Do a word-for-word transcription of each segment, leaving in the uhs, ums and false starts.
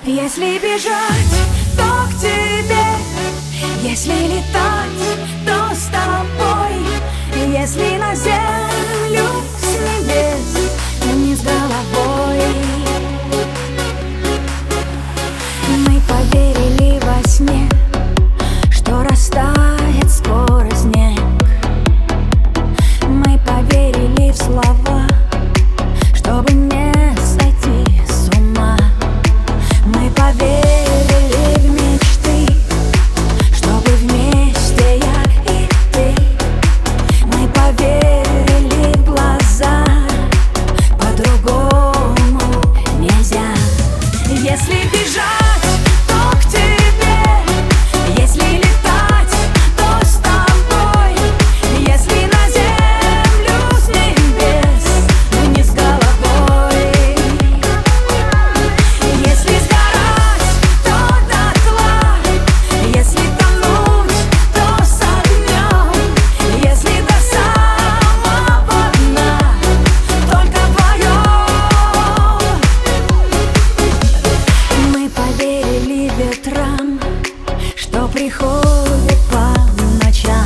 Если бежать, то к тебе. Если летать, то с тобой. Если на землю с небес, вниз головой. Мы поверили во сне, что растает скоро снег. Мы поверили в слова, чтобы не сойти с ума. Мы поверили в мечты, чтобы вместе я и ты. Мы поверили в глаза, по-другому нельзя. Если бежать, то к тебе. Если летать, то с тобой. Если на землю с небес, вниз головой. Если сгорать, то дотла. Если тонуть, то с огнем. Если до самого дна, только вдвоем. Мы поверили ветрам, что приходит по ночам.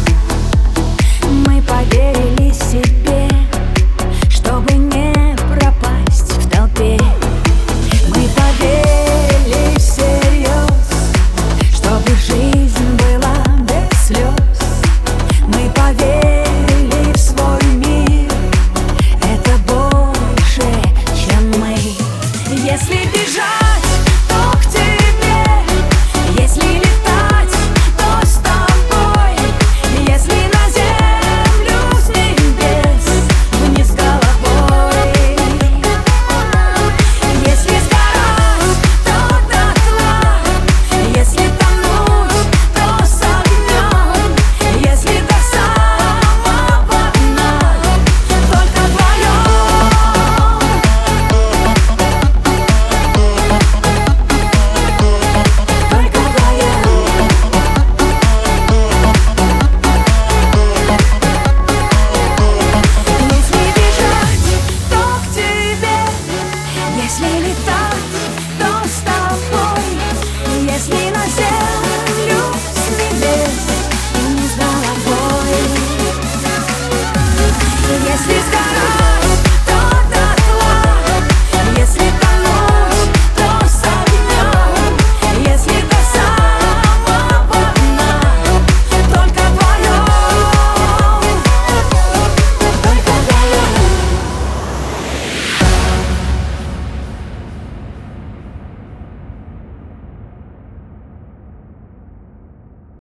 Мы поверили себе, чтобы не пропасть в толпе. Мы поверили всерьез, чтобы жизнь была без слез. Мы поверили в свой мир, это больше, чем мы. Если бежать,